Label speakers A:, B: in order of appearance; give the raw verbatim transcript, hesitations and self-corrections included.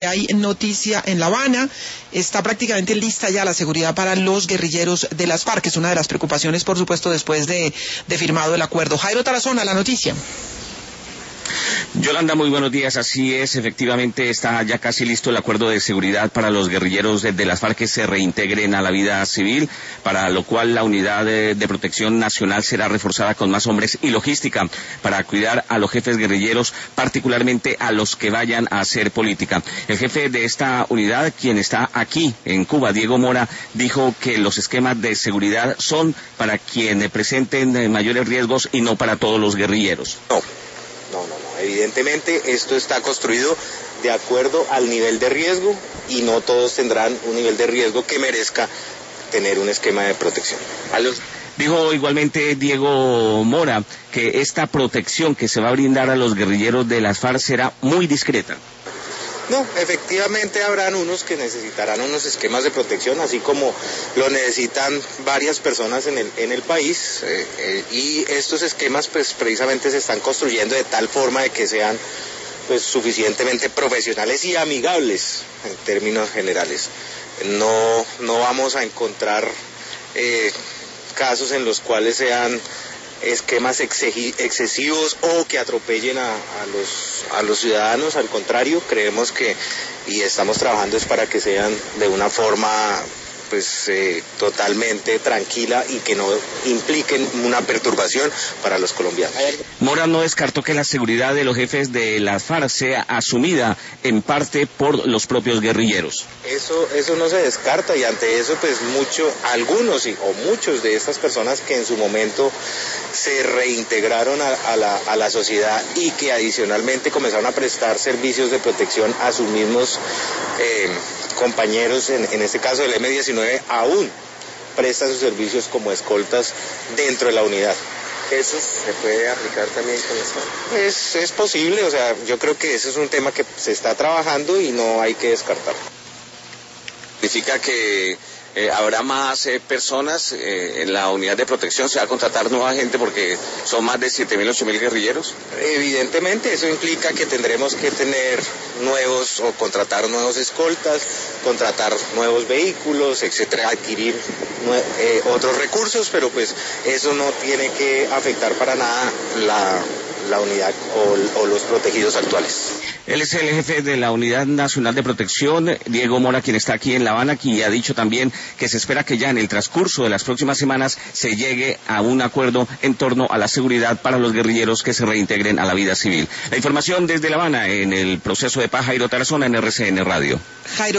A: Hay noticia en La Habana, está prácticamente lista ya la seguridad para los guerrilleros de las FARC, que es una de las preocupaciones, por supuesto, después de, de firmado el acuerdo. Jairo Tarazona, la noticia.
B: Yolanda, muy buenos días. Así es, efectivamente está ya casi listo el acuerdo de seguridad para los guerrilleros de, de las FARC que se reintegren a la vida civil, para lo cual la unidad de, de protección nacional será reforzada con más hombres y logística para cuidar a los jefes guerrilleros, particularmente a los que vayan a hacer política. El jefe de esta unidad, quien está aquí en Cuba, Diego Mora, dijo que los esquemas de seguridad son para quienes presenten mayores riesgos y no para todos los guerrilleros.
C: No. No, no, no. Evidentemente esto está construido de acuerdo al nivel de riesgo y no todos tendrán un nivel de riesgo que merezca tener un esquema de protección. A los...
B: Dijo igualmente Diego Mora que esta protección que se va a brindar a los guerrilleros de las FARC será muy discreta.
C: No, efectivamente habrán unos que necesitarán unos esquemas de protección, así como lo necesitan varias personas en el, en el país, eh, eh, y estos esquemas pues precisamente se están construyendo de tal forma de que sean pues suficientemente profesionales y amigables en términos generales. No, no vamos a encontrar eh, casos en los cuales sean esquemas excesivos o que atropellen a, a los a los ciudadanos. Al contrario, creemos que y estamos trabajando es para que sean de una forma pues eh, totalmente tranquila y que no impliquen una perturbación para los colombianos.
B: Mora no descartó que la seguridad de los jefes de las FARC sea asumida en parte por los propios guerrilleros.
C: Eso eso no se descarta, y ante eso pues mucho, algunos o muchos de estas personas que en su momento se reintegraron a, a, la, a la sociedad y que adicionalmente comenzaron a prestar servicios de protección a sus mismos eh, compañeros, en, en este caso del eme diecinueve, aún prestan sus servicios como escoltas dentro de la unidad.
D: ¿Eso se puede aplicar también con las FARC?
C: Es, es posible, o sea, yo creo que ese es un tema que se está trabajando y no hay que descartarlo.
D: Significa que eh, habrá más eh, personas eh, en la unidad de protección, se va a contratar nueva gente porque son más de siete mil, ocho mil guerrilleros.
C: Evidentemente eso implica que tendremos que tener nuevos o contratar nuevos escoltas, contratar nuevos vehículos, etcétera, adquirir eh, otros recursos, pero pues eso no tiene que afectar para nada la, la unidad o, o los protegidos actuales.
B: Él es el jefe de la Unidad Nacional de Protección, Diego Mora, quien está aquí en La Habana, y ha dicho también que se espera que ya en el transcurso de las próximas semanas se llegue a un acuerdo en torno a la seguridad para los guerrilleros que se reintegren a la vida civil. La información desde La Habana en el proceso de paz, Jairo Tarazona, en erre ce ene Radio.
A: Jairo